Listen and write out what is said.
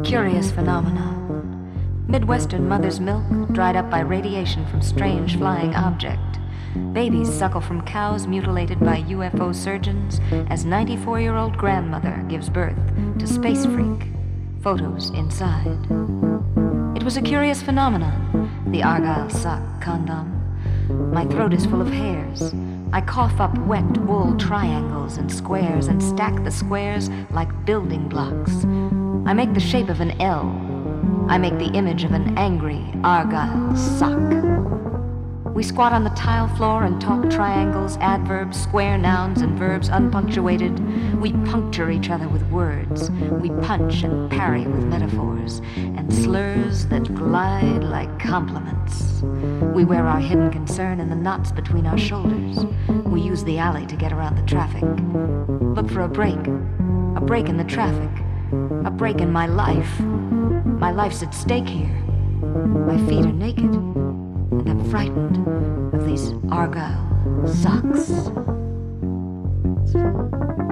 Curious phenomenon. Midwestern mother's milk dried up by radiation from strange flying object. Babies suckle from cows mutilated by UFO surgeons as 94-year-old grandmother gives birth to space freak. Photos inside. It was a curious phenomenon, the Argyle sock condom. My throat is full of hairs. I cough up wet wool triangles and squares and stack the squares like building blocks. I make the shape of an L. I make the image of an angry Argyle sock. We squat on the tile floor and talk triangles, adverbs, square nouns, and verbs unpunctuated. We puncture each other with words. We punch and parry with metaphors and slurs that glide like compliments. We wear our hidden concern in the knots between our shoulders. We use the alley to get around the traffic. Look for a break in the traffic, a break in my life. My life's at stake here. My feet are naked, and I'm frightened of these Argyle socks.